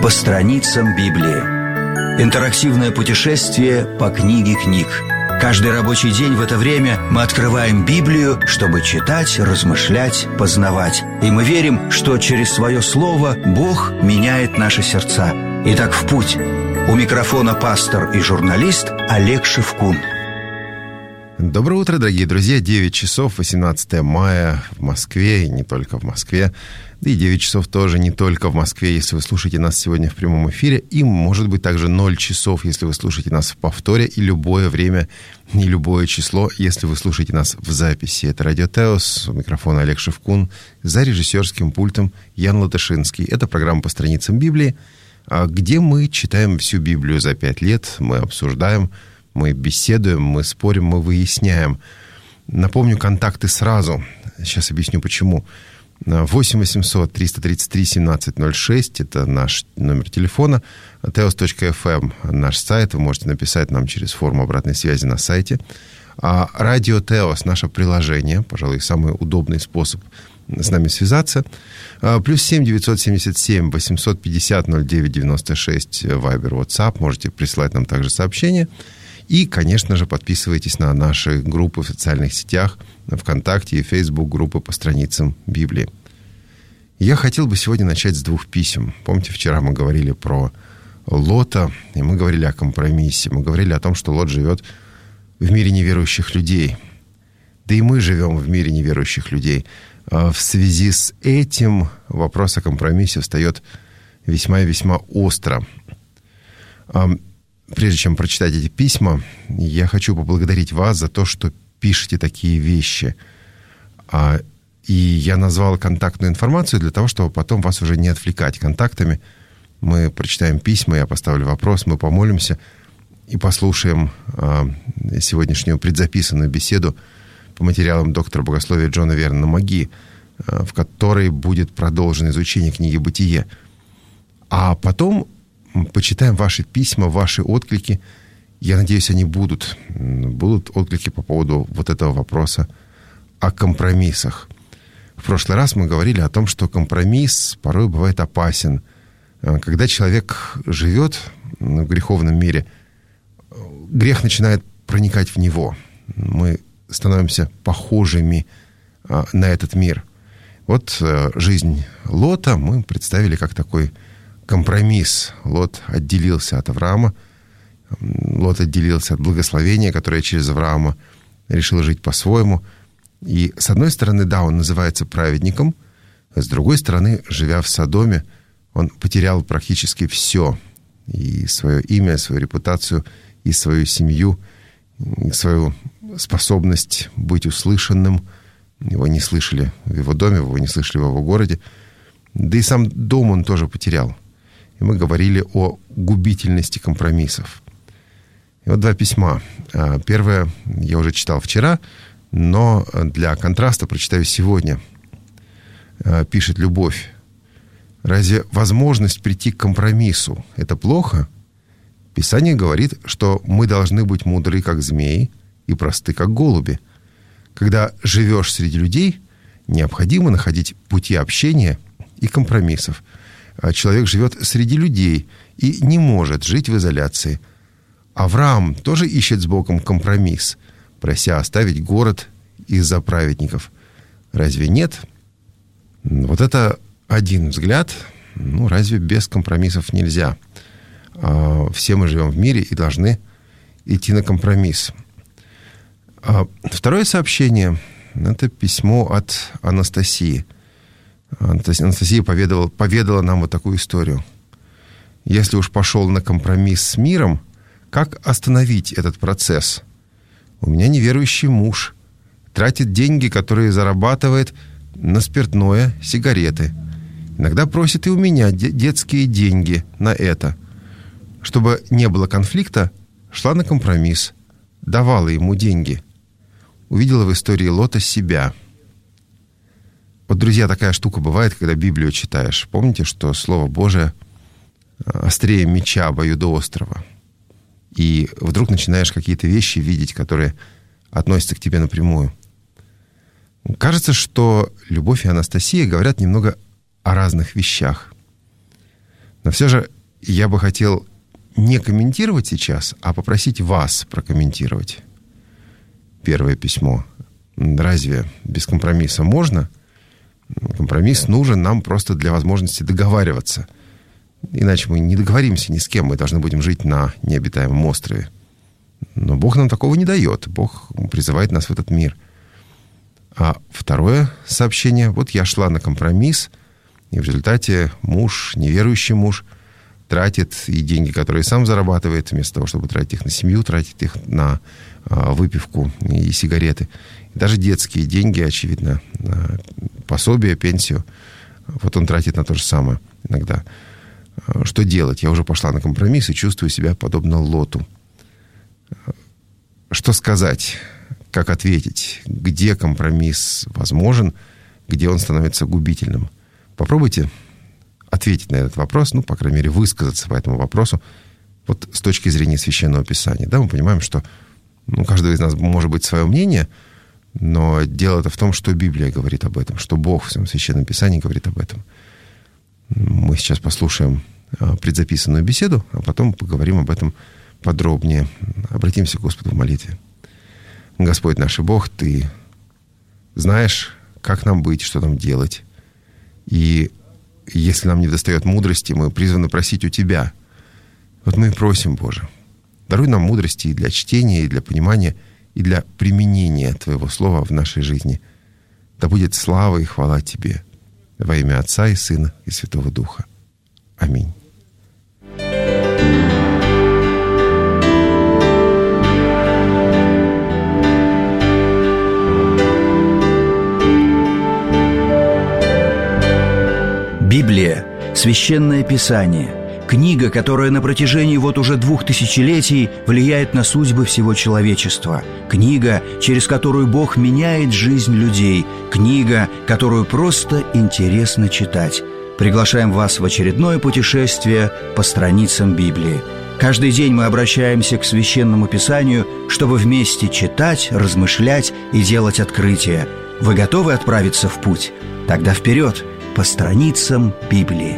По страницам Библии. Интерактивное путешествие по книге книг. Каждый рабочий день в это время мы открываем Библию, чтобы читать, размышлять, познавать. И мы верим, что через свое слово Бог меняет наши сердца. Итак, в путь. У микрофона пастор и журналист Олег Шевкун. Доброе утро, дорогие друзья. 9 часов, 18 мая в Москве, и не только в Москве. Да и 9 часов тоже не только в Москве, если вы слушаете нас сегодня в прямом эфире. И, может быть, также 0 часов, если вы слушаете нас в повторе. И любое время, и любое число, если вы слушаете нас в записи. Это Радио Теос, у микрофона Олег Шевкун, за режиссерским пультом Ян Латышинский. Это программа «По страницам Библии», где мы читаем всю Библию за 5 лет, мы обсуждаем, мы беседуем, мы спорим, мы выясняем. Напомню, контакты сразу. Сейчас объясню, почему. 8 800 333 1706 – это наш номер телефона. teos.fm – наш сайт. Вы можете написать нам через форму обратной связи на сайте. Радио Теос – наше приложение. Пожалуй, самый удобный способ с нами связаться. Плюс 7 977 850 09 96 Вайбер, WhatsApp. Можете присылать нам также сообщения. И, конечно же, подписывайтесь на наши группы в социальных сетях, ВКонтакте и Facebook, группы по страницам Библии. Я хотел бы сегодня начать с 2 писем. Помните, вчера мы говорили про Лота, и мы говорили о компромиссе. Мы говорили о том, что Лот живет в мире неверующих людей. Да и мы живем в мире неверующих людей. В связи с этим вопрос о компромиссе встает весьма и весьма остро. Прежде чем прочитать эти письма, я хочу поблагодарить вас за то, что пишете такие вещи. И я назвал контактную информацию для того, чтобы потом вас уже не отвлекать контактами. Мы прочитаем письма, я поставлю вопрос, мы помолимся и послушаем сегодняшнюю предзаписанную беседу по материалам доктора богословия Джона Вернона Маги, в которой будет продолжено изучение книги «Бытие». А потом почитаем ваши письма, ваши отклики. Я надеюсь, они будут. Будут отклики по поводу вот этого вопроса о компромиссах. В прошлый раз мы говорили о том, что компромисс порой бывает опасен. Когда человек живет в греховном мире, грех начинает проникать в него. Мы становимся похожими на этот мир. Вот жизнь Лота мы представили как такой компромисс. Лот отделился от Авраама. Лот отделился от благословения, которое через Авраама решил жить по-своему. И с одной стороны, да, он называется праведником. С другой стороны, живя в Содоме, он потерял практически все. И свое имя, свою репутацию, и свою семью, и свою способность быть услышанным. Его не слышали в его доме, его не слышали в его городе. Да и сам дом он тоже потерял. И мы говорили о губительности компромиссов. И вот 2 письма. Первое я уже читал вчера, но для контраста прочитаю сегодня. Пишет Любовь. Разве возможность прийти к компромиссу – это плохо? Писание говорит, что мы должны быть мудры, как змеи, и просты, как голуби. Когда живешь среди людей, необходимо находить пути общения и компромиссов. Человек живет среди людей и не может жить в изоляции. Авраам тоже ищет с Богом компромисс, прося оставить город из-за праведников. Разве нет? Вот это один взгляд. Разве без компромиссов нельзя? Все мы живем в мире и должны идти на компромисс. Второе сообщение – это письмо от Анастасии. Анастасия поведала нам вот такую историю. Если уж пошел на компромисс с миром, как остановить этот процесс? У меня неверующий муж. Тратит деньги, которые зарабатывает на спиртное, сигареты. Иногда просит и у меня детские деньги на это. Чтобы не было конфликта, шла на компромисс. Давала ему деньги. Увидела в истории Лота себя. Вот, друзья, такая штука бывает, когда Библию читаешь. Помните, что Слово Божие острее меча обоюдоострого. И вдруг начинаешь какие-то вещи видеть, которые относятся к тебе напрямую. Кажется, что Любовь и Анастасия говорят немного о разных вещах. Но все же я бы хотел не комментировать сейчас, а попросить вас прокомментировать первое письмо. Разве без компромисса можно? Компромисс нужен нам просто для возможности договариваться. Иначе мы не договоримся ни с кем, мы должны будем жить на необитаемом острове. Но Бог нам такого не дает. Бог призывает нас в этот мир. А второе сообщение. Вот я шла на компромисс, и в результате муж, неверующий муж, тратит и деньги, которые сам зарабатывает, вместо того, чтобы тратить их на семью, тратит их на выпивку и сигареты. И даже детские деньги, очевидно, на пособие, пенсию, вот он тратит на то же самое иногда. Что делать? Я уже пошла на компромисс и чувствую себя подобно Лоту. Что сказать? Как ответить? Где компромисс возможен? Где он становится губительным? Попробуйте ответить на этот вопрос, по крайней мере, высказаться по этому вопросу вот с точки зрения Священного Писания. Да, мы понимаем, что у каждого из нас может быть свое мнение, но дело-то в том, что Библия говорит об этом, что Бог в своем Священном Писании говорит об этом. Мы сейчас послушаем предзаписанную беседу, а потом поговорим об этом подробнее. Обратимся к Господу в молитве. Господь наш и Бог, Ты знаешь, как нам быть, что нам делать. И если нам недостает мудрости, мы призваны просить у Тебя. Вот мы и просим, Боже, даруй нам мудрости и для чтения, и для понимания, и для применения Твоего Слова в нашей жизни. Да будет слава и хвала Тебе во имя Отца и Сына и Святого Духа. Аминь. Библия – Священное Писание, книга, которая на протяжении вот уже 2000 летий влияет на судьбы всего человечества, книга, через которую Бог меняет жизнь людей, книга, которую просто интересно читать. Приглашаем вас в очередное путешествие по страницам Библии. Каждый день мы обращаемся к Священному Писанию, чтобы вместе читать, размышлять и делать открытия. Вы готовы отправиться в путь? Тогда вперед! По страницам Библии.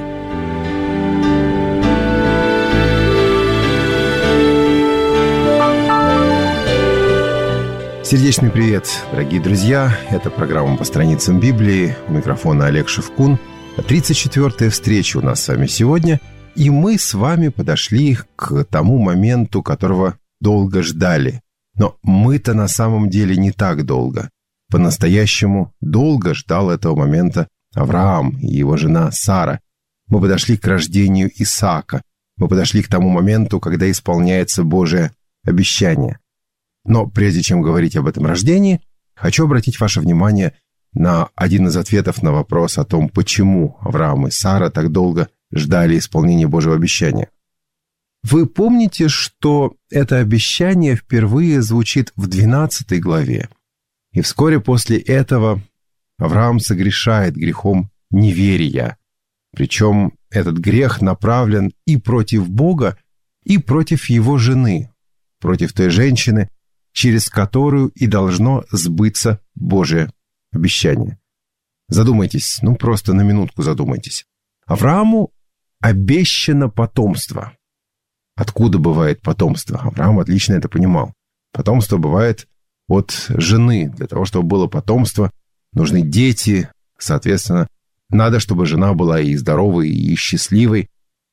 Сердечный привет, дорогие друзья. Это программа «По страницам Библии». У микрофона Олег Шевкун. 34-я встреча у нас с вами сегодня. И мы с вами подошли к тому моменту, которого долго ждали. Но мы-то на самом деле не так долго. По-настоящему долго ждал этого момента Авраам и его жена Сара. Мы подошли к рождению Исаака. Мы подошли к тому моменту, когда исполняется Божие обещание. Но прежде чем говорить об этом рождении, хочу обратить ваше внимание на один из ответов на вопрос о том, почему Авраам и Сара так долго ждали исполнения Божьего обещания. Вы помните, что это обещание впервые звучит в 12 главе. И вскоре после этого Авраам согрешает грехом неверия. Причем этот грех направлен и против Бога, и против его жены, против той женщины, через которую и должно сбыться Божие обещание. Задумайтесь, просто на минутку задумайтесь. Аврааму обещано потомство. Откуда бывает потомство? Авраам отлично это понимал. Потомство бывает от жены. Для того, чтобы было потомство, нужны дети, соответственно, надо, чтобы жена была и здоровой, и счастливой.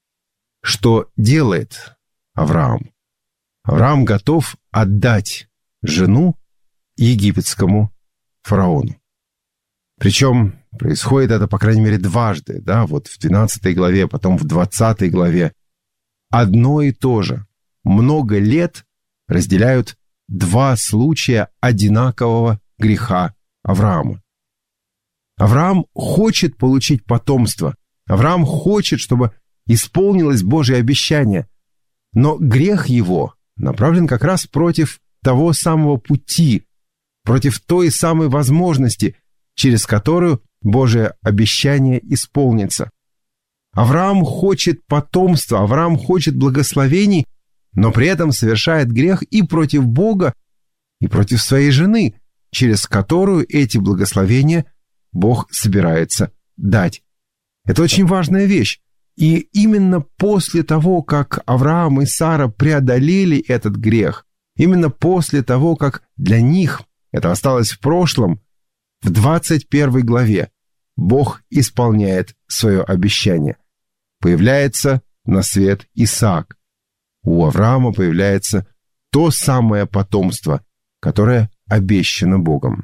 Что делает Авраам? Авраам готов отдать жену египетскому фараону. Причем происходит это, по крайней мере, дважды. Вот в 12 главе, потом в 20 главе. Одно и то же. Много лет разделяют два случая одинакового греха Авраама. Авраам хочет получить потомство. Авраам хочет, чтобы исполнилось Божье обещание. Но грех его направлен как раз против того самого пути, против той самой возможности, через которую Божие обещание исполнится. Авраам хочет потомства, Авраам хочет благословений, но при этом совершает грех и против Бога, и против своей жены, через которую эти благословения Бог собирается дать. Это очень важная вещь. И именно после того, как Авраам и Сара преодолели этот грех, именно после того, как для них это осталось в прошлом, в 21 главе Бог исполняет свое обещание. Появляется на свет Исаак. У Авраама появляется то самое потомство, которое обещано Богом.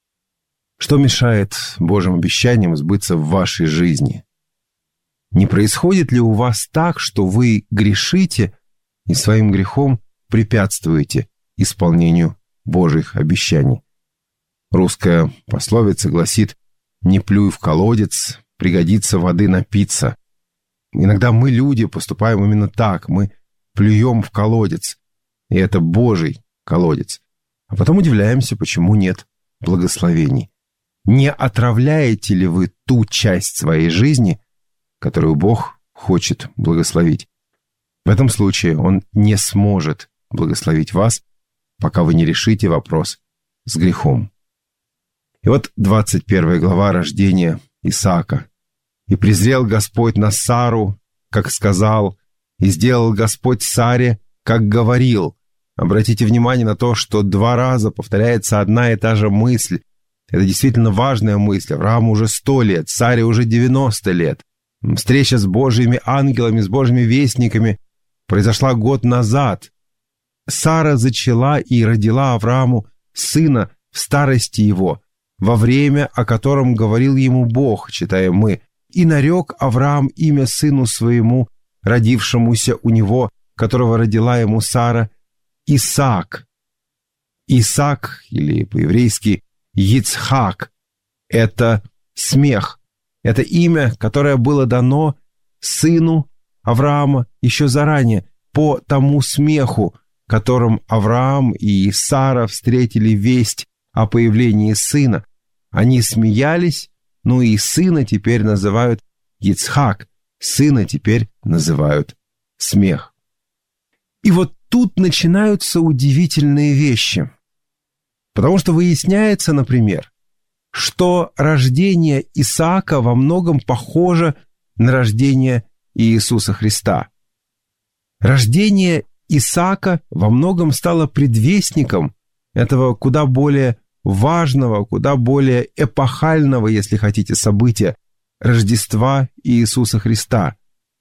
Что мешает Божьим обещаниям сбыться в вашей жизни? Не происходит ли у вас так, что вы грешите и своим грехом препятствуете исполнению Божьих обещаний? Русская пословица гласит: «Не плюй в колодец, пригодится воды напиться». Иногда мы, люди, поступаем именно так. Мы плюем в колодец, и это Божий колодец. А потом удивляемся, почему нет благословений. Не отравляете ли вы ту часть своей жизни, которую Бог хочет благословить? В этом случае Он не сможет благословить вас, пока вы не решите вопрос с грехом. И вот 21 глава рождения Исаака. «И презрел Господь на Сару, как сказал, и сделал Господь Саре, как говорил». Обратите внимание на то, что 2 раза повторяется одна и та же мысль. Это действительно важная мысль. Аврааму уже 100 лет, Саре уже 90 лет. Встреча с Божьими ангелами, с Божьими вестниками произошла год назад. Сара зачала и родила Аврааму сына в старости его, во время, о котором говорил ему Бог, читаем мы. «И нарек Авраам имя сыну своему, родившемуся у него, которого родила ему Сара, Исаак». Исаак, или по-еврейски Йицхак, это смех. Это имя, которое было дано сыну Авраама еще заранее, по тому смеху, которым Авраам и Сара встретили весть о появлении сына. Они смеялись, ну и сына теперь называют Йицхак, сына теперь называют смех. И вот тут начинаются удивительные вещи. Потому что выясняется, например, что рождение Исаака во многом похоже на рождение Иисуса Христа. Рождение Исаака во многом стало предвестником этого куда более важного, куда более эпохального, если хотите, события Рождества Иисуса Христа.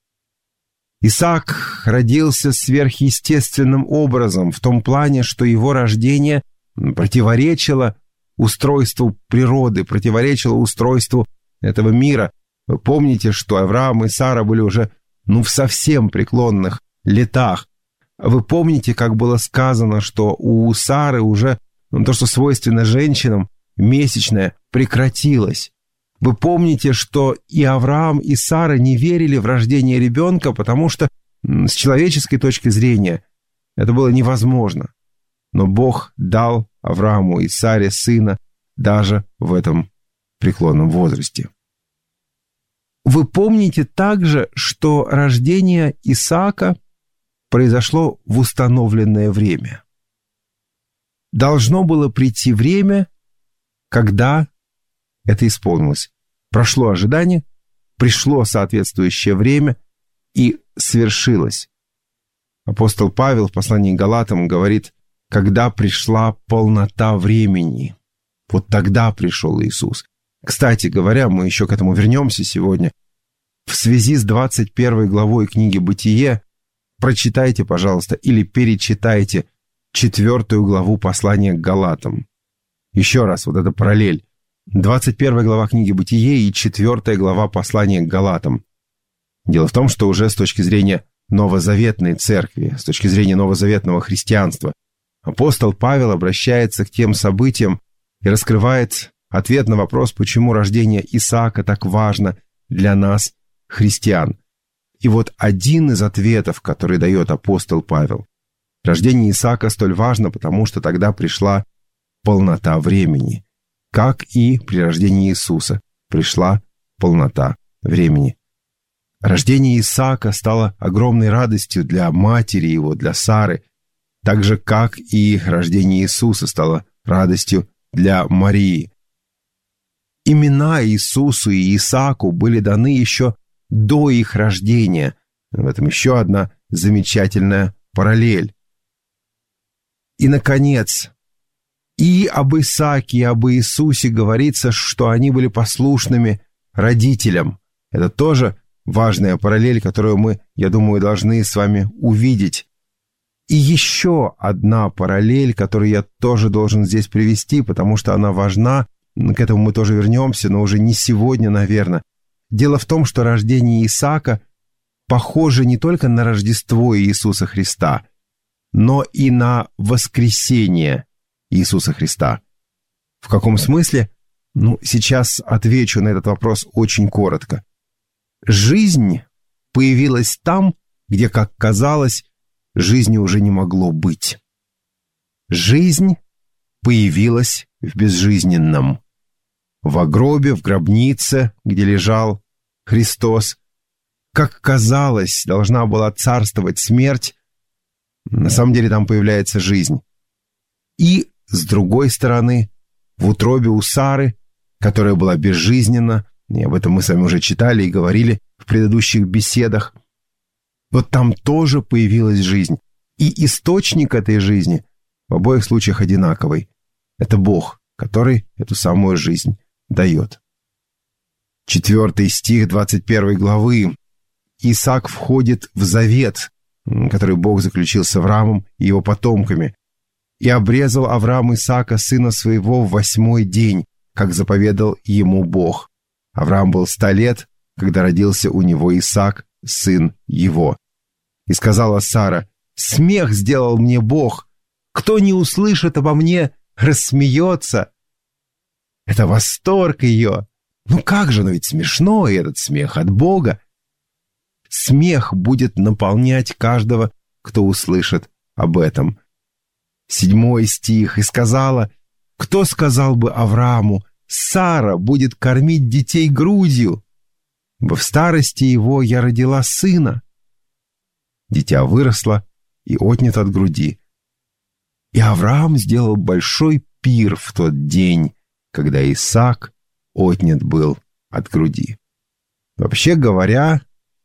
Исаак родился сверхъестественным образом, в том плане, что его рождение противоречило устройству природы, противоречило устройству этого мира. Вы помните, что Авраам и Сара были уже в совсем преклонных летах. Вы помните, как было сказано, что у Сары уже то, что свойственно женщинам, месячное прекратилось. Вы помните, что и Авраам, и Сара не верили в рождение ребенка, потому что с человеческой точки зрения это было невозможно. Но Бог дал Аврааму и Саре сына даже в этом преклонном возрасте. Вы помните также, что рождение Исаака произошло в установленное время. Должно было прийти время, когда это исполнилось. Прошло ожидание, пришло соответствующее время и свершилось. Апостол Павел в послании к Галатам говорит: когда пришла полнота времени, вот тогда пришел Иисус. Кстати говоря, мы еще к этому вернемся сегодня. В связи с 21 главой книги «Бытие» прочитайте, пожалуйста, или перечитайте 4 главу послания к Галатам. Еще раз, вот эта параллель. 21 глава книги «Бытие» и 4 глава послания к Галатам. Дело в том, что уже с точки зрения новозаветной церкви, с точки зрения новозаветного христианства, апостол Павел обращается к тем событиям и раскрывает ответ на вопрос, почему рождение Исаака так важно для нас, христиан. И вот один из ответов, который дает апостол Павел. Рождение Исаака столь важно, потому что тогда пришла полнота времени, как и при рождении Иисуса пришла полнота времени. Рождение Исаака стало огромной радостью для матери его, для Сары, так же, как и рождение Иисуса стало радостью для Марии. Имена Иисусу и Исааку были даны еще до их рождения. В этом еще одна замечательная параллель. И, наконец, и об Исааке, и об Иисусе говорится, что они были послушными родителям. Это тоже важная параллель, которую мы, я думаю, должны с вами увидеть. И еще одна параллель, которую я тоже должен здесь привести, потому что она важна. К этому мы тоже вернемся, но уже не сегодня, наверное. Дело в том, что рождение Исаака похоже не только на Рождество Иисуса Христа, но и на воскресение Иисуса Христа. В каком смысле? Сейчас отвечу на этот вопрос очень коротко. Жизнь появилась там, где, как казалось, жизни уже не могло быть. Жизнь появилась в безжизненном. В гробе, в гробнице, где лежал Христос, как казалось, должна была царствовать смерть, на самом деле там появляется жизнь. И, с другой стороны, в утробе у Сары, которая была безжизненна, и об этом мы с вами уже читали и говорили в предыдущих беседах, вот там тоже появилась жизнь. И источник этой жизни в обоих случаях одинаковый. Это Бог, который эту самую жизнь дает. 4 стих 21 главы. Исаак входит в завет, который Бог заключил с Авраамом и его потомками. «И обрезал Авраам Исаака, сына своего, в 8-й день, как заповедал ему Бог. Авраам был 100 лет, когда родился у него Исаак, сын его. И сказала Сара: смех сделал мне Бог. Кто не услышит обо мне, рассмеется». Это восторг ее. Как же, но ведь смешно, и этот смех от Бога. Смех будет наполнять каждого, кто услышит об этом. 7 стих. «И сказала: кто сказал бы Аврааму: Сара будет кормить детей грудью? Ибо в старости его я родила сына». Дитя выросло и отнято от груди. И Авраам сделал большой пир в тот день, когда Исаак отнят был от груди. Вообще говоря,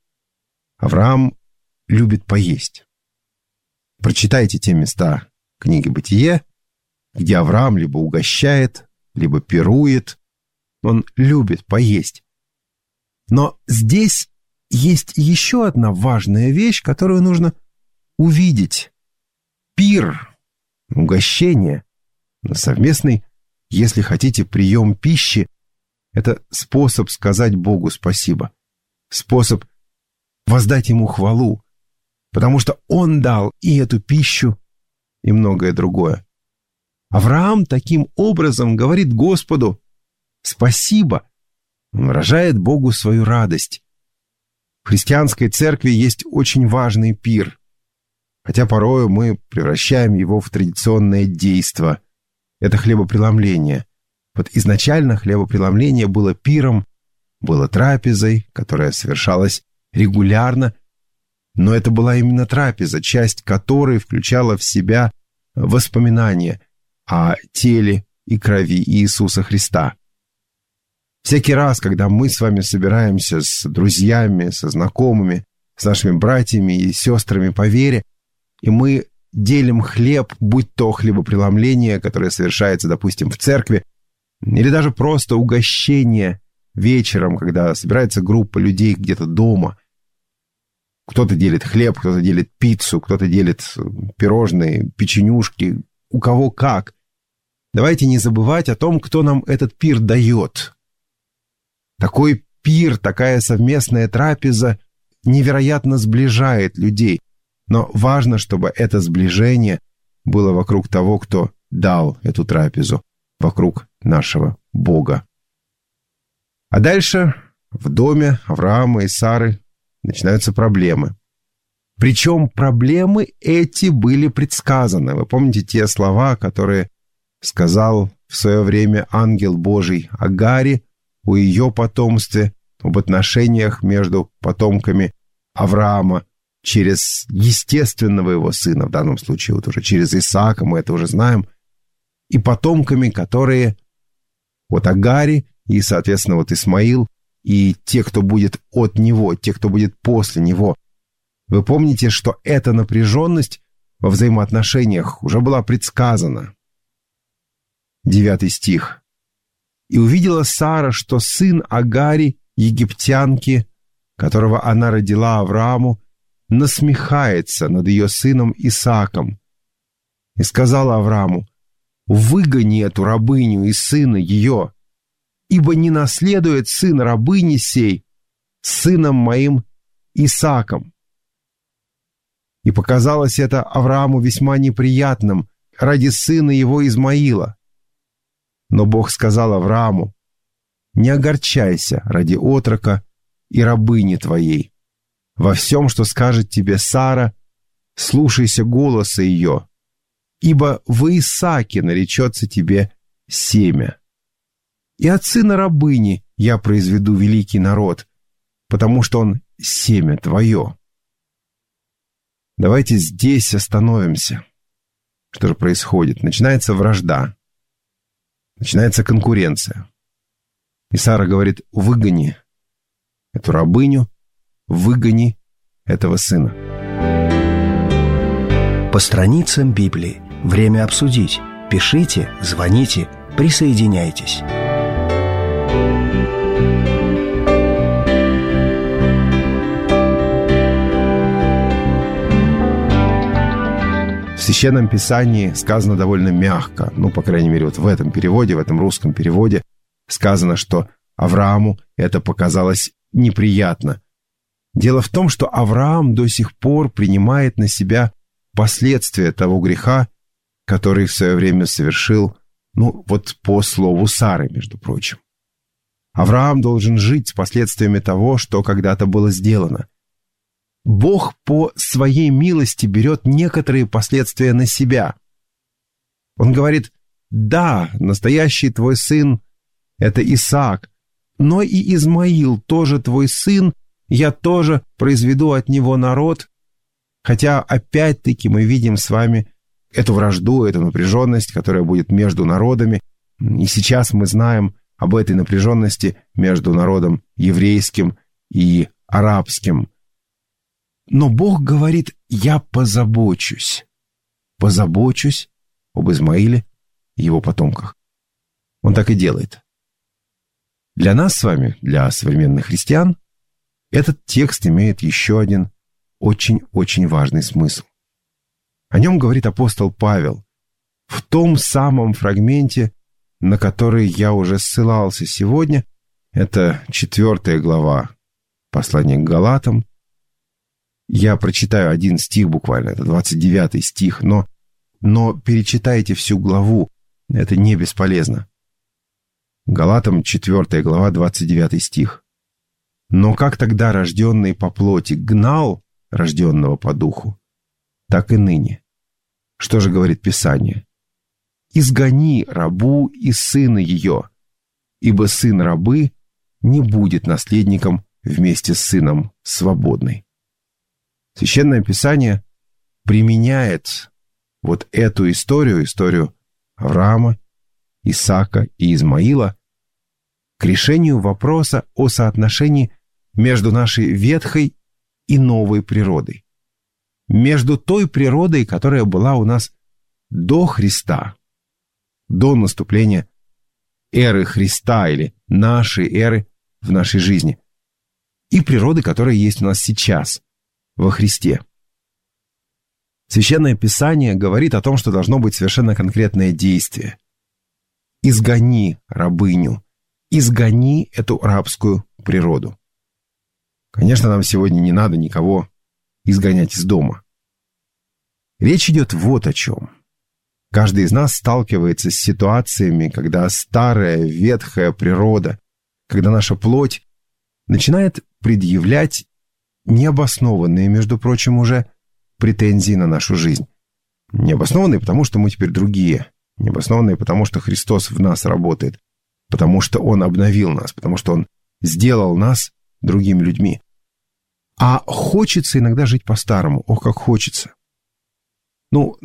Авраам любит поесть. Прочитайте те места книги «Бытие», где Авраам либо угощает, либо пирует. Он любит поесть. Но здесь есть еще одна важная вещь, которую нужно увидеть. Пир, угощение, совместный, если хотите, прием пищи — это способ сказать Богу спасибо, способ воздать Ему хвалу, потому что Он дал и эту пищу, и многое другое. Авраам таким образом говорит Господу спасибо, он выражает Богу свою радость. В христианской церкви есть очень важный пир, хотя порою мы превращаем его в традиционное действо. Это хлебопреломление. Вот изначально хлебопреломление было пиром, было трапезой, которая совершалась регулярно, но это была именно трапеза, часть которой включала в себя воспоминания о теле и крови Иисуса Христа. Всякий раз, когда мы с вами собираемся с друзьями, со знакомыми, с нашими братьями и сестрами по вере, и мы делим хлеб, будь то хлебопреломление, которое совершается, допустим, в церкви, или даже просто угощение вечером, когда собирается группа людей где-то дома. Кто-то делит хлеб, кто-то делит пиццу, кто-то делит пирожные, печенюшки, у кого как. Давайте не забывать о том, кто нам этот пир дает. Такой пир, такая совместная трапеза невероятно сближает людей. Но важно, чтобы это сближение было вокруг того, кто дал эту трапезу, вокруг нашего Бога. А дальше в доме Авраама и Сары начинаются проблемы. Причем проблемы эти были предсказаны. Вы помните те слова, которые сказал в свое время ангел Божий Агаре о ее потомстве, об отношениях между потомками Авраама через естественного его сына, в данном случае вот уже через Исаака, мы это уже знаем, и потомками, которые от Агари и, соответственно, вот Исмаил, и те, кто будет от него, те, кто будет после него. Вы помните, что эта напряженность во взаимоотношениях уже была предсказана. 9 стих. «И увидела Сара, что сын Агари, египтянки, которого она родила Аврааму, насмехается над ее сыном Исааком. И сказала Аврааму: выгони эту рабыню и сына ее, ибо не наследует сын рабыни сей сыном моим Исааком». И показалось это Аврааму весьма неприятным ради сына его Измаила. Но Бог сказал Аврааму: не огорчайся ради отрока и рабыни твоей. Во всем, что скажет тебе Сара, слушайся голоса ее, ибо в Исааке наречется тебе семя. И от сына рабыни я произведу великий народ, потому что он семя твое. Давайте здесь остановимся. Что же происходит? Начинается вражда, начинается конкуренция. И Сара говорит: выгони эту рабыню, выгони этого сына. По страницам Библии. Время обсудить. Пишите, звоните, присоединяйтесь. В Священном Писании сказано довольно мягко, по крайней мере, вот в этом переводе, в этом русском переводе, сказано, что Аврааму это показалось неприятно. Дело в том, что Авраам до сих пор принимает на себя последствия того греха, который в свое время совершил, по слову Сары, между прочим. Авраам должен жить с последствиями того, что когда-то было сделано. Бог по своей милости берет некоторые последствия на себя. Он говорит: да, настоящий твой сын — это Исаак, но и Измаил тоже твой сын, я тоже произведу от него народ. Хотя опять-таки мы видим с вами эту вражду, эту напряженность, которая будет между народами. И сейчас мы знаем об этой напряженности между народом еврейским и арабским. Но Бог говорит: я позабочусь об Измаиле и его потомках. Он так и делает. Для нас с вами, для современных христиан, этот текст имеет еще один очень-очень важный смысл. О нем говорит апостол Павел в том самом фрагменте, на который я уже ссылался сегодня. Это 4 глава послания к Галатам. Я прочитаю один стих буквально, это 29 стих, но перечитайте всю главу, это не бесполезно. Галатам 4 глава, 29 стих. «Но как тогда рожденный по плоти гнал рожденного по духу, так и ныне. Что же говорит Писание? Изгони рабу и сына ее, ибо сын рабы не будет наследником вместе с сыном свободной». Священное Писание применяет вот эту историю Авраама, Исаака и Измаила, к решению вопроса о соотношении между нашей ветхой и новой природой. Между той природой, которая была у нас до Христа, до наступления эры Христа или нашей эры в нашей жизни, и природой, которая есть у нас сейчас, во Христе. Священное Писание говорит о том, что должно быть совершенно конкретное действие. Изгони рабыню, изгони эту рабскую природу. Конечно, нам сегодня не надо никого изгонять из дома. Речь идет вот о чем. Каждый из нас сталкивается с ситуациями, когда старая ветхая природа, когда наша плоть начинает предъявлять необоснованные, между прочим, уже претензии на нашу жизнь. Необоснованные, потому что мы теперь другие. Необоснованные, потому что Христос в нас работает. Потому что Он обновил нас. Потому что Он сделал нас другими людьми. А хочется иногда жить по-старому. Ох, как хочется.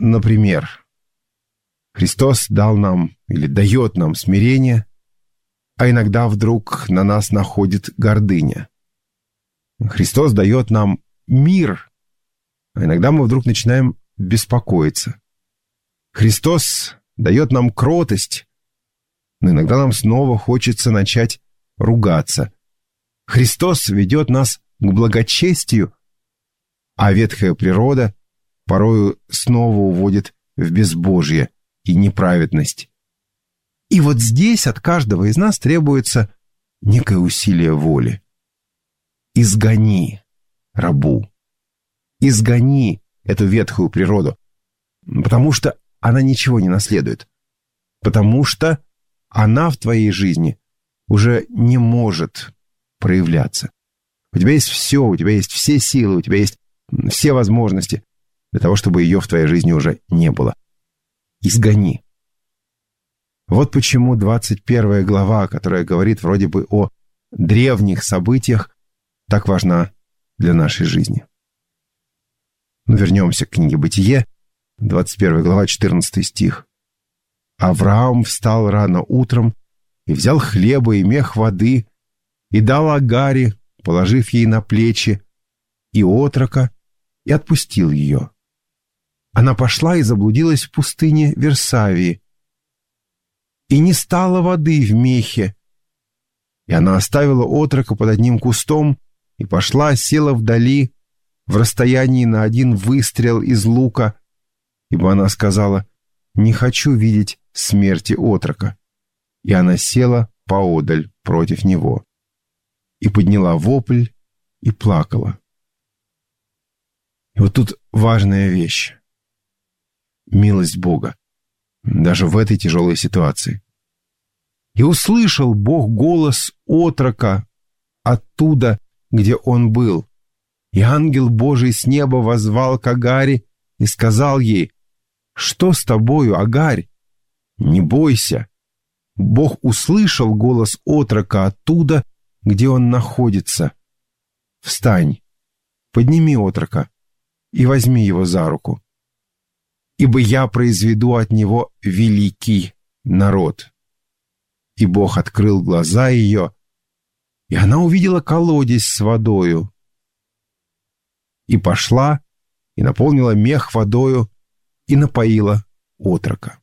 Например, Христос дал нам или дает нам смирение, а иногда вдруг на нас находит гордыня. Христос дает нам мир, а иногда мы вдруг начинаем беспокоиться. Христос дает нам кротость, но иногда нам снова хочется начать ругаться. Христос ведет нас к благочестию, а ветхая природа порою снова уводит в безбожие и неправедность. И вот здесь от каждого из нас требуется некое усилие воли. Изгони рабу, изгони эту ветхую природу, потому что она ничего не наследует, потому что она в твоей жизни уже не может проявляться. У тебя есть все, у тебя есть все силы, у тебя есть все возможности для того, чтобы ее в твоей жизни уже не было. Изгони. Вот почему 21 глава, которая говорит вроде бы о древних событиях, так важна для нашей жизни. Но вернемся к книге «Бытие», 21 глава, 14 стих. «Авраам встал рано утром и взял хлеба и мех воды и дал Агаре, положив ей на плечи, и отрока, и отпустил ее. Она пошла и заблудилась в пустыне Версавии. И не стало воды в мехе. И она оставила отрока под одним кустом и пошла, села вдали, в расстоянии на один выстрел из лука, ибо она сказала: «Не хочу видеть смерти отрока». И она села поодаль против него, и подняла вопль, и плакала. И вот тут важная вещь. Милость Бога, даже в этой тяжелой ситуации. «И услышал Бог голос отрока оттуда, где он был. И ангел Божий с неба воззвал к Агаре и сказал ей: „Что с тобою, Агарь? Не бойся. Бог услышал голос отрока оттуда, где он находится. Встань, подними отрока и возьми его за руку. Ибо я произведу от него великий народ». И Бог открыл глаза ее, и она увидела колодец с водою. И пошла, и наполнила мех водою, и напоила отрока.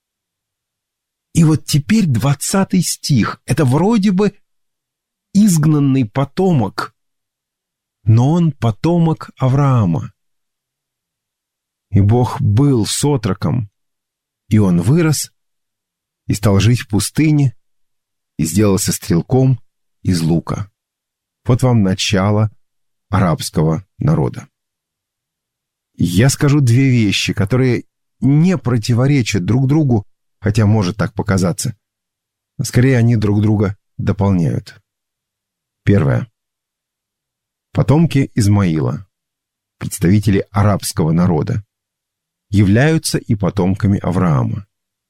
И вот теперь 20 стих. Это вроде бы изгнанный потомок, но он потомок Авраама. И Бог был с отроком, и он вырос, и стал жить в пустыне, и сделался стрелком из лука. Вот вам начало арабского народа. Я скажу две вещи, которые не противоречат друг другу, хотя может так показаться. Скорее, они друг друга дополняют. Первое. Потомки Измаила, представители арабского народа, являются и потомками Авраама.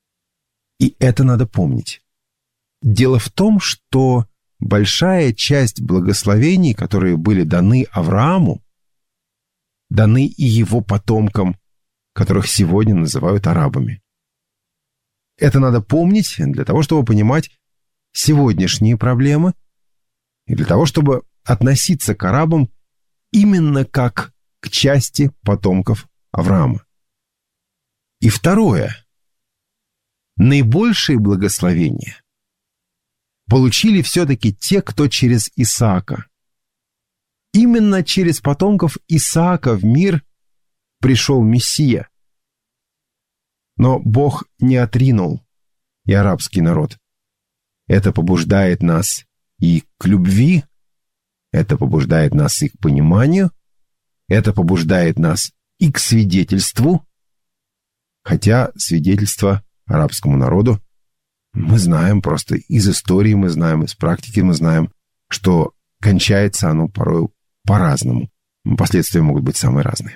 И это надо помнить. Дело в том, что большая часть благословений, которые были даны Аврааму, даны и его потомкам, которых сегодня называют арабами. Это надо помнить для того, чтобы понимать сегодняшние проблемы и для того, чтобы относиться к арабам именно как к части потомков Авраама. И второе. Наибольшие благословения получили все-таки те, кто через Исаака. Именно через потомков Исаака в мир пришел Мессия. Но Бог не отринул и арабский народ. Это побуждает нас и к любви, это побуждает нас и к пониманию, это побуждает нас и к свидетельству, хотя свидетельство арабскому народу мы знаем просто из истории, мы знаем из практики, мы знаем, что кончается оно порой по-разному. Последствия могут быть самые разные.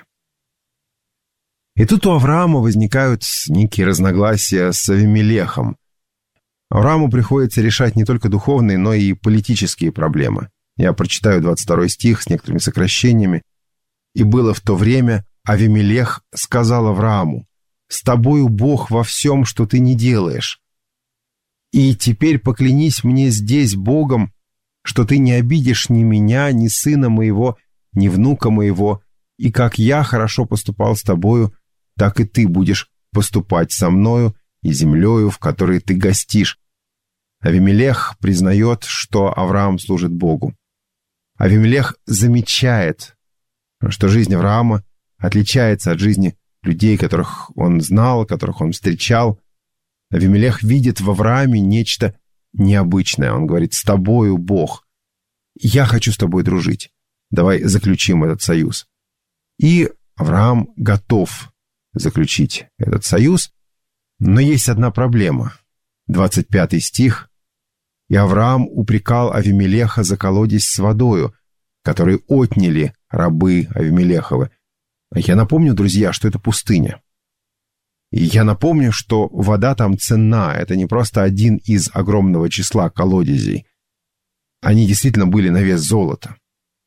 И тут у Авраама возникают некие разногласия с Авимелехом. Аврааму приходится решать не только духовные, но и политические проблемы. Я прочитаю 22 стих с некоторыми сокращениями. «И было в то время, Авимелех сказал Аврааму: „С тобою Бог во всем, что ты не делаешь“. И теперь поклянись мне здесь Богом, что ты не обидишь ни меня, ни сына моего, ни внука моего, и как я хорошо поступал с тобою, так и ты будешь поступать со мною и землею, в которой ты гостишь». Авимелех признает, что Авраам служит Богу. Авимелех замечает, что жизнь Авраама отличается от жизни людей, которых он знал, которых он встречал. Авимелех видит в Аврааме нечто необычное. Он говорит: «С тобою, Бог, я хочу с тобой дружить. Давай заключим этот союз». И Авраам готов заключить этот союз, но есть одна проблема. 25 стих. «И Авраам упрекал Авимелеха за колодезь с водою, который отняли рабы Авимелеховы». Я напомню, друзья, что это пустыня. И я напомню, что вода там ценна. Это не просто один из огромного числа колодезей. Они действительно были на вес золота.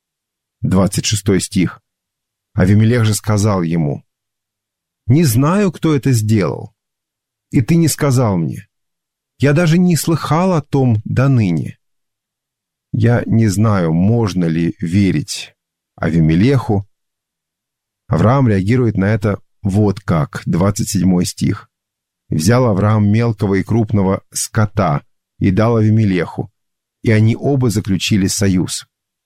26 стих. «Авимелех же сказал ему: не знаю, кто это сделал, и ты не сказал мне. Я даже не слыхал о том доныне». Я не знаю, можно ли верить Авимелеху. Авраам реагирует на это вот как, 27 стих. «Взял Авраам мелкого и крупного скота и дал Авимелеху, и они оба заключили союз».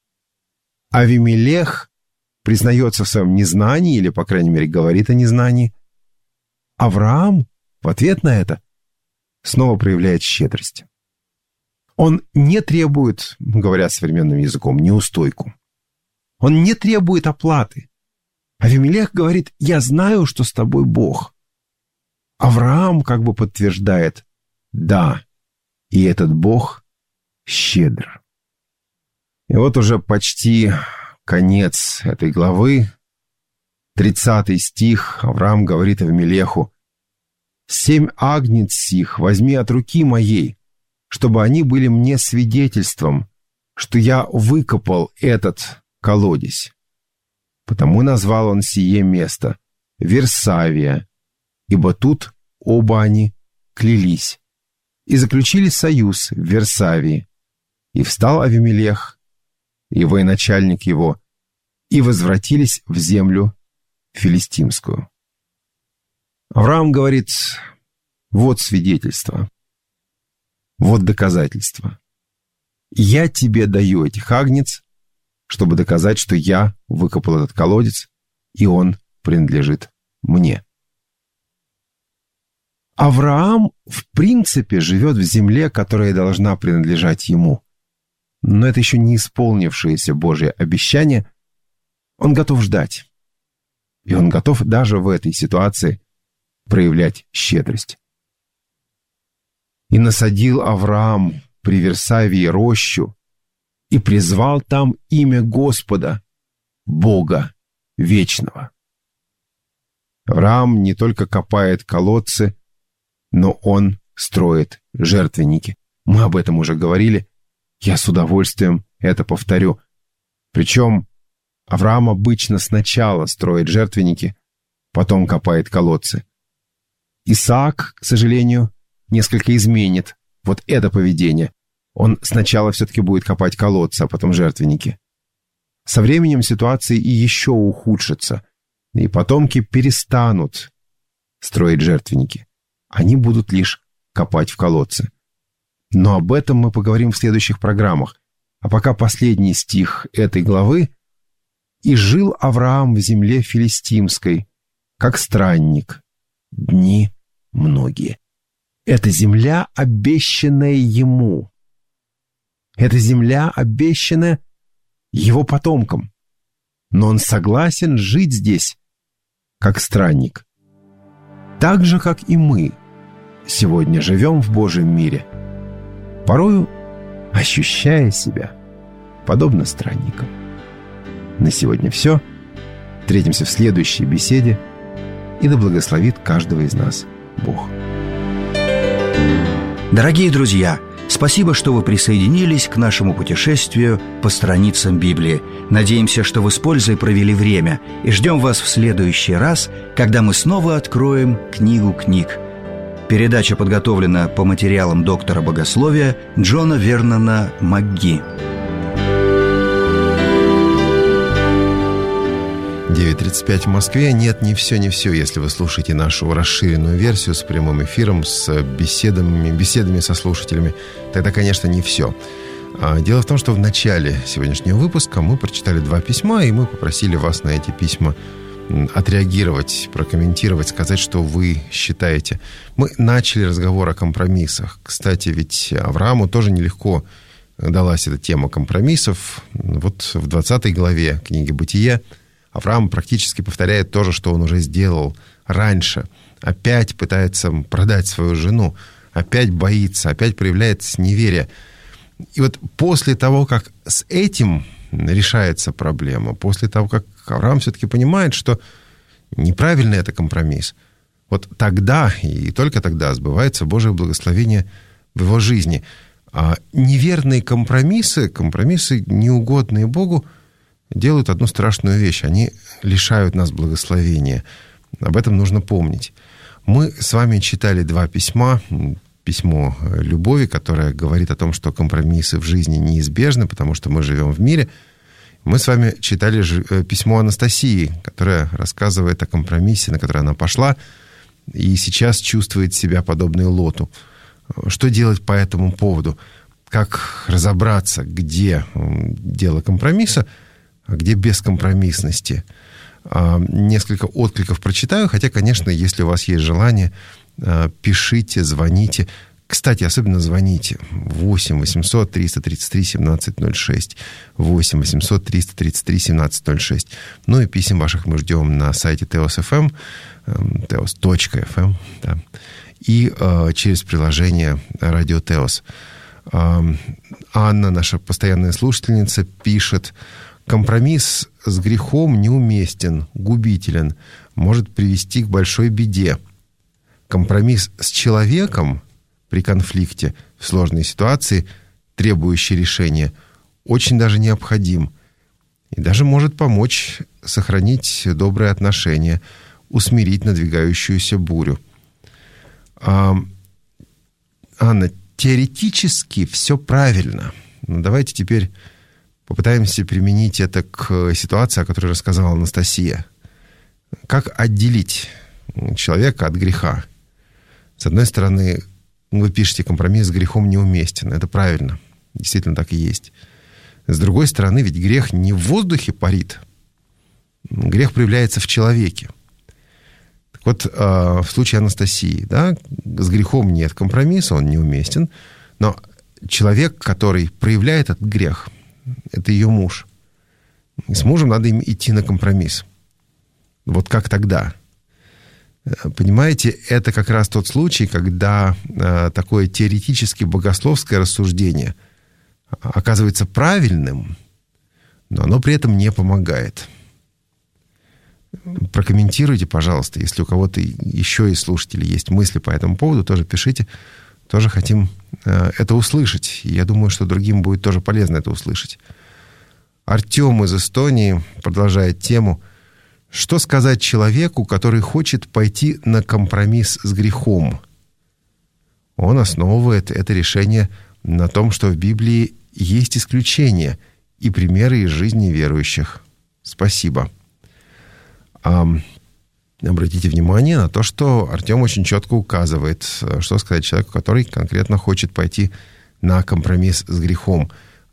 Авимелех признается в своем незнании, или, по крайней мере, говорит о незнании. Авраам в ответ на это снова проявляет щедрость. Он не требует, говоря современным языком, неустойку. Он не требует оплаты. Авимелех говорит: «Я знаю, что с тобой Бог». Авраам как бы подтверждает: «Да, и этот Бог щедр». И вот уже почти конец этой главы. 30 стих. Авраам говорит Авимелеху: «7 агнец сих возьми от руки моей, чтобы они были мне свидетельством, что я выкопал этот колодезь». Потому назвал он сие место Версавия, ибо тут оба они клялись и заключили союз в Версавии. И встал Авимелех и военачальник его, и возвратились в землю филистимскую. Авраам говорит: вот свидетельство, вот доказательство. Я тебе даю этих агнец, чтобы доказать, что я выкопал этот колодец, и он принадлежит мне. Авраам, в принципе, живет в земле, которая должна принадлежать ему. Но это еще не исполнившееся Божье обещание. Он готов ждать. И он готов даже в этой ситуации проявлять щедрость. «И насадил Авраам при Версавии рощу, и призвал там имя Господа, Бога Вечного». Авраам не только копает колодцы, но он строит жертвенники. Мы об этом уже говорили. Я с удовольствием это повторю. Причем Авраам обычно сначала строит жертвенники, потом копает колодцы. Исаак, к сожалению, несколько изменит вот это поведение. Он сначала все-таки будет копать колодцы, а потом жертвенники. Со временем ситуация и еще ухудшится, и потомки перестанут строить жертвенники. Они будут лишь копать в колодцы. Но об этом мы поговорим в следующих программах. А пока последний стих этой главы. «И жил Авраам в земле филистимской, как странник, дни многие». Это земля, обещанная ему. Это земля, обещанная его потомкам. Но он согласен жить здесь, как странник. Так же, как и мы сегодня живем в Божьем мире, порою ощущая себя подобно странникам. На сегодня все. Встретимся в следующей беседе. И да благословит каждого из нас Бог. Дорогие друзья, спасибо, что вы присоединились к нашему путешествию по страницам Библии. Надеемся, что вы с пользой провели время, и ждем вас в следующий раз, когда мы снова откроем книгу книг. Передача подготовлена по материалам доктора богословия Джона Вернона МакГи. 9:35 в Москве. Нет, не все. Если вы слушаете нашу расширенную версию с прямым эфиром, с беседами со слушателями, тогда, конечно, не все. Дело в том, что в начале сегодняшнего выпуска мы прочитали 2 письма, и мы попросили вас на эти письма отреагировать, прокомментировать, сказать, что вы считаете. Мы начали разговор о компромиссах. Кстати, ведь Аврааму тоже нелегко далась эта тема компромиссов. Вот в 20 главе книги «Бытие» Авраам практически повторяет то же, что он уже сделал раньше. Опять пытается продать свою жену, опять боится, опять проявляется неверие. И вот после того, как с этим решается проблема, после того, как Авраам все-таки понимает, что неправильный это компромисс, вот тогда и только тогда сбывается Божие благословение в его жизни. А неверные компромиссы, неугодные Богу, делают одну страшную вещь. Они лишают нас благословения. Об этом нужно помнить. Мы с вами читали 2 письма. Письмо любови, которое говорит о том, что компромиссы в жизни неизбежны, потому что мы живем в мире. Мы с вами читали письмо Анастасии, которая рассказывает о компромиссе, на который она пошла, и сейчас чувствует себя подобной Лоту. Что делать по этому поводу? Как разобраться, где дело компромисса, а где бескомпромиссности? Несколько откликов прочитаю, хотя, конечно, если у вас есть желание, пишите, звоните. Кстати, особенно звоните. 8 800 333 1706. 8 800 333 1706. Ну и писем ваших мы ждем на сайте Teos.fm, teos.fm, да, и через приложение «Радио Теос». Анна, наша постоянная слушательница, пишет: «Компромисс с грехом неуместен, губителен, может привести к большой беде. Компромисс с человеком при конфликте, в сложной ситуации, требующей решения, очень даже необходим и даже может помочь сохранить добрые отношения, усмирить надвигающуюся бурю». Анна, теоретически все правильно, но давайте теперь попытаемся применить это к ситуации, о которой рассказала Анастасия. Как отделить человека от греха? С одной стороны, вы пишете, компромисс с грехом неуместен. Это правильно. Действительно так и есть. С другой стороны, ведь грех не в воздухе парит. Грех проявляется в человеке. Так вот, в случае Анастасии, да, с грехом нет компромисса, он неуместен. Но человек, который проявляет этот грех, это ее муж. И с мужем надо им идти на компромисс. Вот как тогда? Понимаете, это как раз тот случай, когда такое теоретически богословское рассуждение оказывается правильным, но оно при этом не помогает. Прокомментируйте, пожалуйста, если у кого-то еще из слушателей есть мысли по этому поводу, тоже пишите. Тоже хотим это услышать. И я думаю, что другим будет тоже полезно это услышать. Артем из Эстонии продолжает тему. Что сказать человеку, который хочет пойти на компромисс с грехом? Он основывает это решение на том, что в Библии есть исключения и примеры из жизни верующих. Спасибо. Обратите внимание на то, что Артем очень четко указывает, что сказать человеку, который конкретно хочет пойти на компромисс с грехом,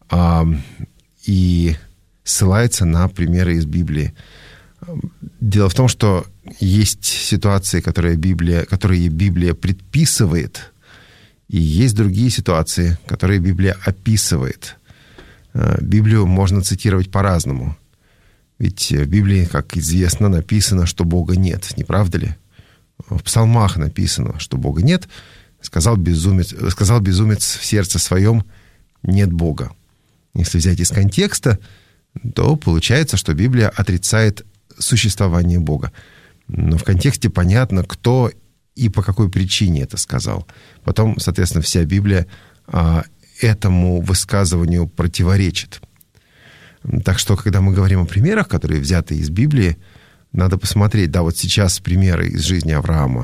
и ссылается на примеры из Библии. Дело в том, что есть ситуации, которые Библия предписывает, и есть другие ситуации, которые Библия описывает. Библию можно цитировать по-разному. Ведь в Библии, как известно, написано, что Бога нет, не правда ли? В псалмах написано, что Бога нет. Сказал безумец в сердце своем: нет Бога. Если взять из контекста, то получается, что Библия отрицает существование Бога. Но в контексте понятно, кто и по какой причине это сказал. Потом, соответственно, вся Библия этому высказыванию противоречит. Так что, когда мы говорим о примерах, которые взяты из Библии, надо посмотреть, да, вот сейчас примеры из жизни Авраама,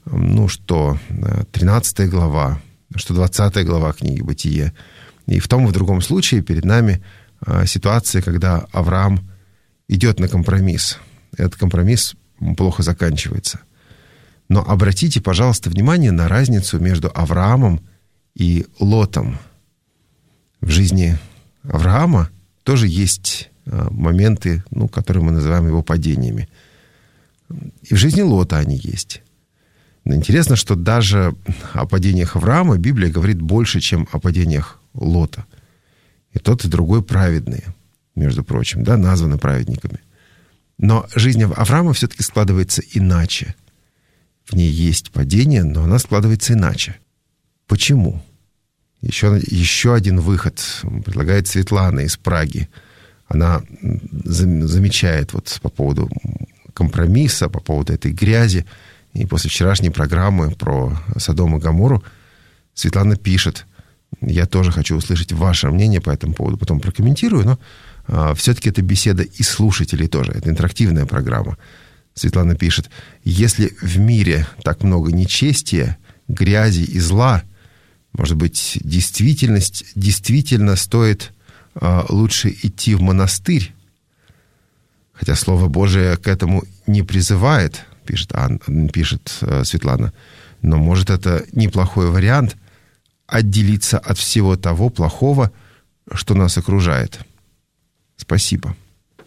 что 13 глава, что 20 глава книги «Бытие». И в том и в другом случае перед нами ситуация, когда Авраам идет на компромисс. Этот компромисс плохо заканчивается. Но обратите, пожалуйста, внимание на разницу между Авраамом и Лотом. В жизни Авраама тоже есть моменты, которые мы называем его падениями. И в жизни Лота они есть. Но интересно, что даже о падениях Авраама Библия говорит больше, чем о падениях Лота. И тот, и другой праведные, между прочим, названы праведниками. Но жизнь Авраама все-таки складывается иначе. В ней есть падение, но она складывается иначе. Почему? Еще один выход предлагает Светлана из Праги. Она замечает по поводу компромисса, по поводу этой грязи. И после вчерашней программы про Содом и Гоморру Светлана пишет: я тоже хочу услышать ваше мнение по этому поводу, потом прокомментирую, но все-таки это беседа и слушателей тоже. Это интерактивная программа. Светлана пишет: если в мире так много нечестия, грязи и зла, может быть, действительно стоит лучше идти в монастырь? Хотя Слово Божие к этому не призывает, пишет Светлана. Но, может, это неплохой вариант отделиться от всего того плохого, что нас окружает. Спасибо.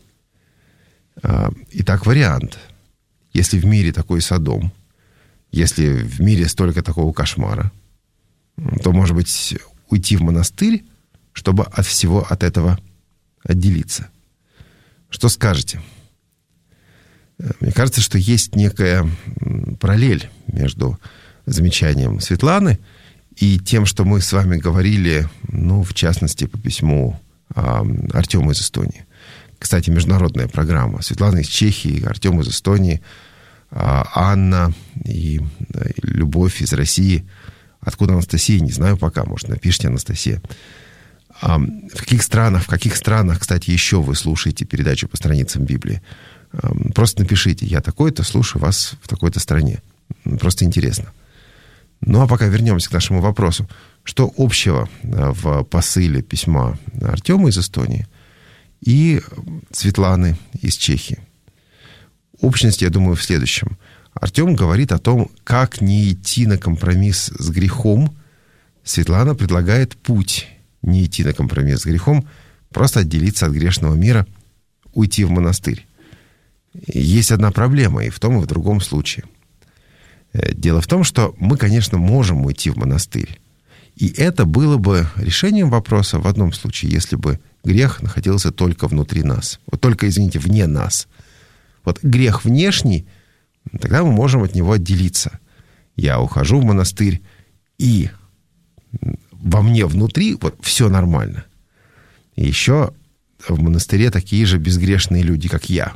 Итак, вариант. Если в мире такой Содом, если в мире столько такого кошмара, то, может быть, уйти в монастырь, чтобы от всего от этого отделиться. Что скажете? Мне кажется, что есть некая параллель между замечанием Светланы и тем, что мы с вами говорили, в частности, по письму Артема из Эстонии. Кстати, международная программа. Светлана из Чехии, Артем из Эстонии, Анна и Любовь из России. Откуда Анастасия, не знаю пока. Может, напишите, Анастасия. В каких странах, кстати, еще вы слушаете передачу по страницам Библии? Просто напишите: я такой-то, слушаю вас в такой-то стране. Просто интересно. А пока вернемся к нашему вопросу. Что общего в посыле письма Артема из Эстонии и Светланы из Чехии? Общность, я думаю, в следующем. Артем говорит о том, как не идти на компромисс с грехом. Светлана предлагает путь не идти на компромисс с грехом, просто отделиться от грешного мира, уйти в монастырь. Есть одна проблема и в том, и в другом случае. Дело в том, что мы, конечно, можем уйти в монастырь. И это было бы решением вопроса в одном случае, если бы грех находился только внутри нас. Вне нас. Грех внешний, тогда мы можем от него отделиться. Я ухожу в монастырь, и во мне внутри все нормально. И еще в монастыре такие же безгрешные люди, как я.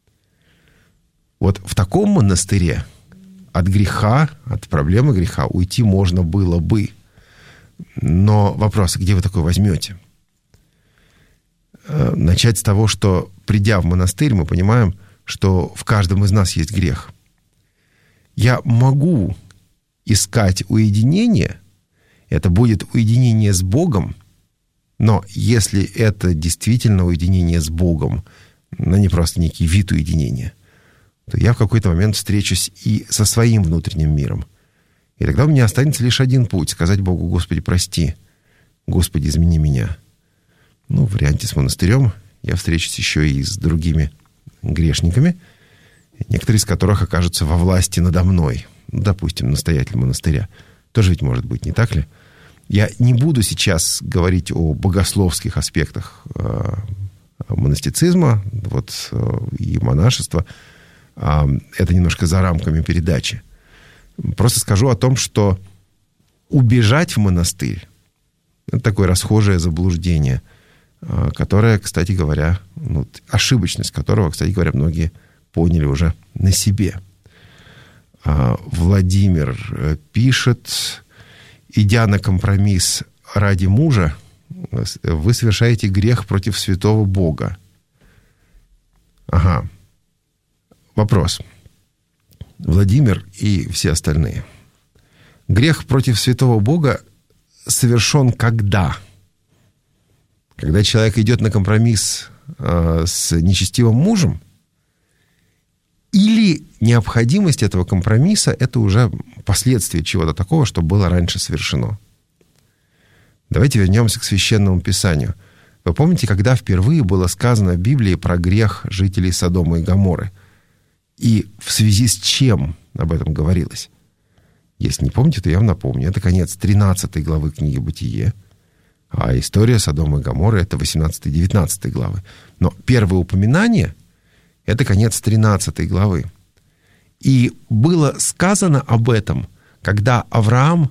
В таком монастыре от греха, от проблемы греха уйти можно было бы. Но вопрос: где вы такое возьмете? Начать с того, что, придя в монастырь, мы понимаем, что в каждом из нас есть грех. Я могу искать уединение, это будет уединение с Богом, но если это действительно уединение с Богом, не просто некий вид уединения, то я в какой-то момент встречусь и со своим внутренним миром. И тогда у меня останется лишь один путь — сказать Богу: Господи, прости, Господи, измени меня. В варианте с монастырем я встречусь еще и с другими грешниками, некоторые из которых окажутся во власти надо мной. Допустим, настоятель монастыря. Тоже ведь может быть, не так ли? Я не буду сейчас говорить о богословских аспектах монастицизма и монашества. Это немножко за рамками передачи. Просто скажу о том, что убежать в монастырь — это такое расхожее заблуждение, которое, кстати говоря, ошибочность которого, кстати говоря, многие поняли уже на себе. Владимир пишет: идя на компромисс ради мужа, вы совершаете грех против святого Бога. Вопрос. Владимир и все остальные. Грех против святого Бога совершен когда? Когда человек идет на компромисс с нечестивым мужем? Или необходимость этого компромисса – это уже последствия чего-то такого, что было раньше совершено? Давайте вернемся к Священному Писанию. Вы помните, когда впервые было сказано в Библии про грех жителей Содома и Гоморры? И в связи с чем об этом говорилось? Если не помните, то я вам напомню. Это конец 13 главы книги «Бытие». А история Содома и Гоморры – это 18-19 главы. Но первое упоминание – это конец 13 главы. И было сказано об этом, когда Авраам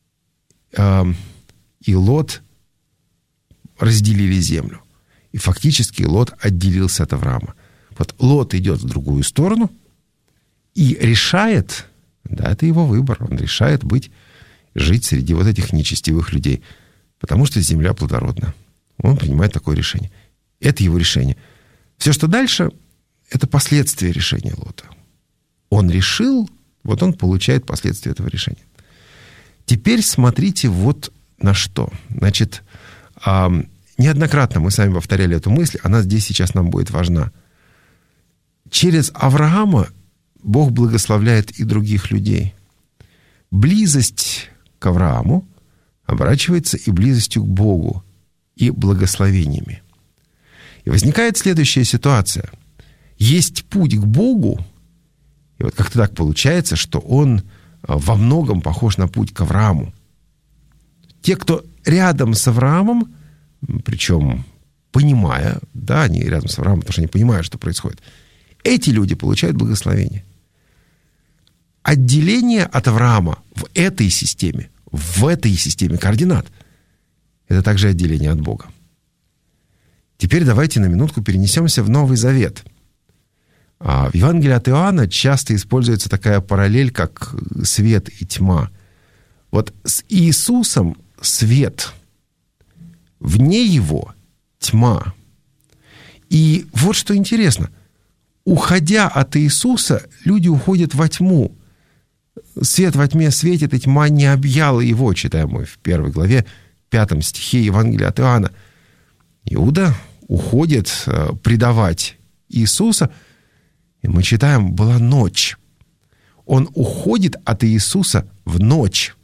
и Лот разделили землю. И фактически Лот отделился от Авраама. Вот Лот идет в другую сторону и решает, да, это его выбор, он решает жить среди вот этих нечестивых людей, потому что земля плодородна. Он принимает такое решение. Это его решение. Все, что дальше, это последствия решения Лота. Он решил, вот он получает последствия этого решения. Теперь смотрите вот на что. Значит, неоднократно мы с вами повторяли эту мысль, она здесь сейчас нам будет важна. Через Авраама Бог благословляет и других людей. Близость к Аврааму оборачивается и близостью к Богу, и благословениями. И возникает следующая ситуация. Есть путь к Богу, и вот как-то так получается, что он во многом похож на путь к Аврааму. Те, кто рядом с Авраамом, причем понимая, да, они рядом с Авраамом, потому что они понимают, что происходит, эти люди получают благословение. Отделение от Авраама в этой системе координат, это также отделение от Бога. Теперь давайте на минутку перенесемся в Новый Завет. В Евангелии от Иоанна часто используется такая параллель, как свет и тьма. Вот с Иисусом свет, вне его тьма. И вот что интересно. Уходя от Иисуса, люди уходят во тьму. Свет во тьме светит, и тьма не объяла его, читаем мы в 1 главе, 5 стихе Евангелия от Иоанна. Иуда уходит предавать Иисуса, и мы читаем, была ночь. Он уходит от Иисуса в ночь.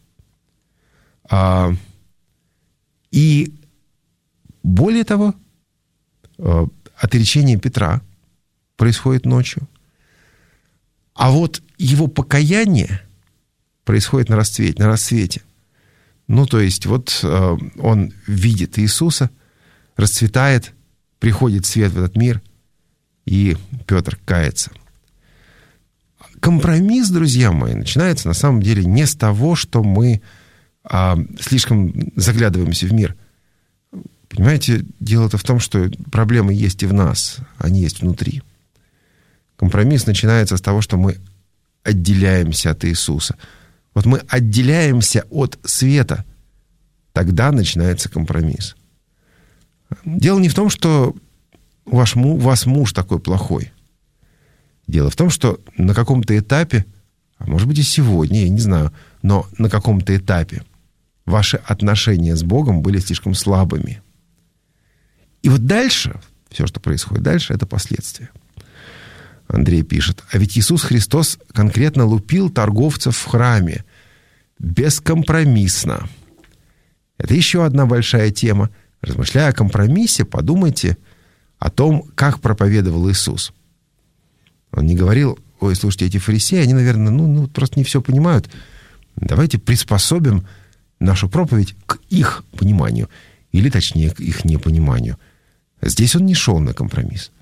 И более того, отречение Петра происходит ночью. А вот его покаяние происходит на рассвете. Ну, то есть, вот он видит Иисуса, расцветает, приходит свет в этот мир, и Петр кается. Компромисс, друзья мои, начинается на самом деле не с того, что мы слишком заглядываемся в мир. Понимаете, дело-то в том, что проблемы есть и в нас, они есть внутри. Компромисс начинается с того, что мы отделяемся от Иисуса. Вот мы отделяемся от света, тогда начинается компромисс. Дело не в том, что у вас муж такой плохой. Дело в том, что на каком-то этапе, а может быть и сегодня, я не знаю, но на каком-то этапе ваши отношения с Богом были слишком слабыми. И вот дальше, все, что происходит дальше, это последствия. Андрей пишет, а ведь Иисус Христос конкретно лупил торговцев в храме. Бескомпромиссно. Это еще одна большая тема. Размышляя о компромиссе, подумайте о том, как проповедовал Иисус. Он не говорил, ой, слушайте, эти фарисеи, они, наверное, просто не все понимают. Давайте приспособим нашу проповедь к их пониманию. Или, точнее, к их непониманию. Здесь он не шел на компромисс.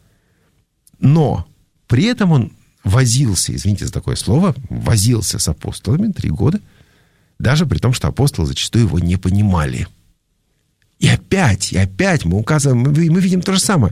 Но при этом он возился, извините за такое слово, возился с апостолами 3 года, даже при том, что апостолы зачастую его не понимали. И опять мы указываем, мы видим то же самое.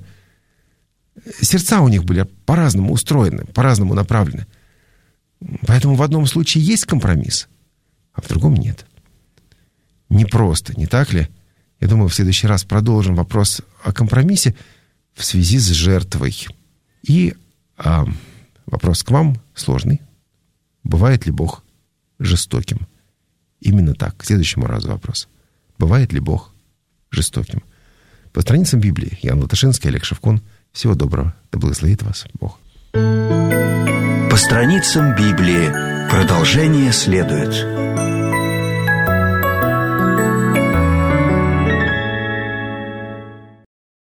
Сердца у них были по-разному устроены, по-разному направлены. Поэтому в одном случае есть компромисс, а в другом нет. Непросто, не так ли? Я думаю, в следующий раз продолжим вопрос о компромиссе в связи с жертвой. И вопрос к вам сложный. Бывает ли Бог жестоким? Именно так. К следующему разу вопрос. Бывает ли Бог жестоким? По страницам Библии. Ян Латышинский, Олег Шевкун. Всего доброго. Да благословит вас Бог. По страницам Библии. Продолжение следует.